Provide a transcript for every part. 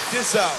this out.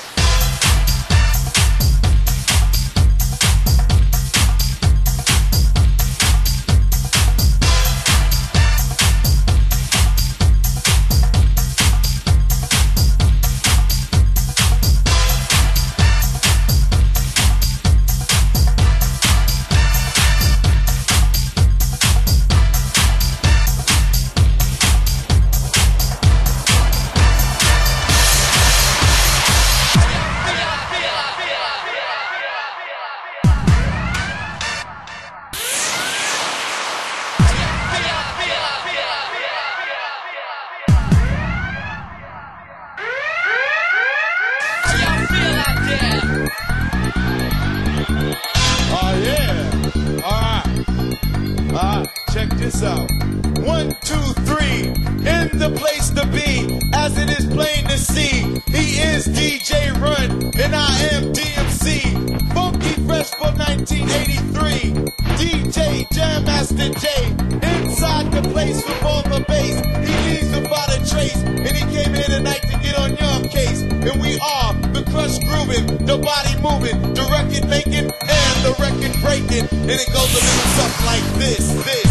Check this out. 1, 2, 3, in the place to be, as it is plain to see. He is DJ Run, and I am DMC. Funky Fresh for 1983. DJ Jam Master J, inside the place with all the bass. He leaves without a trace, and he came here tonight to get on your case. And we are the crush grooving, the body moving, the record making, and the record breaking. And it goes a little something like this.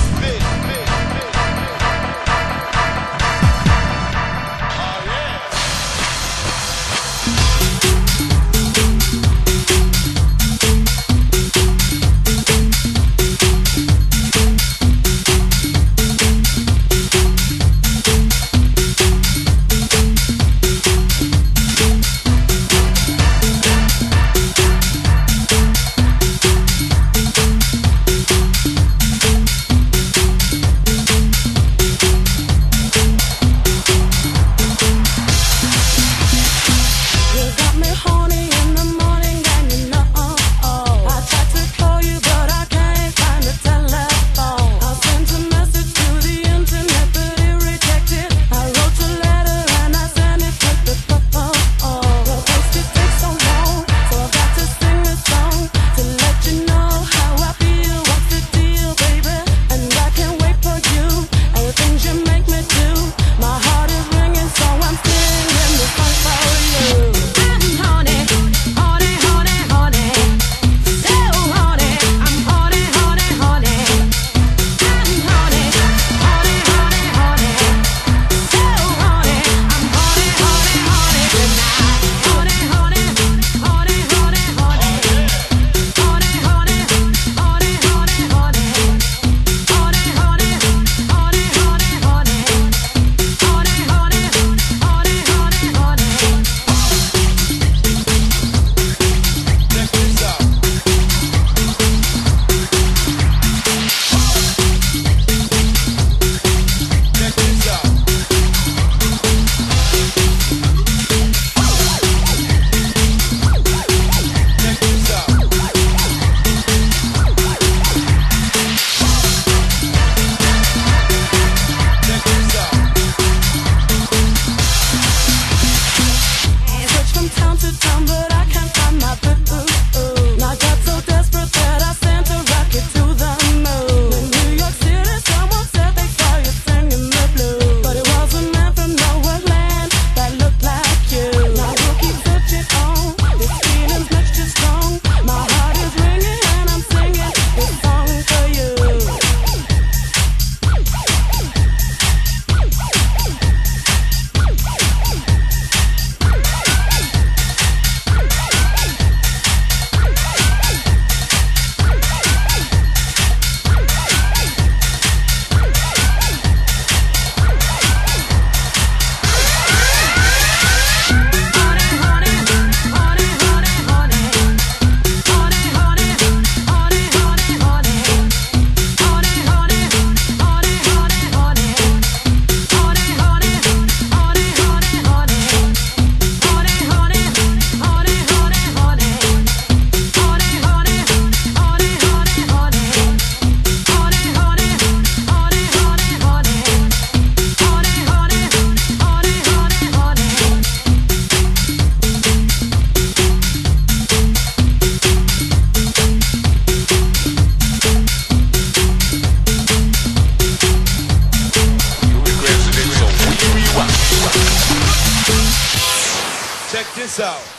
hands out.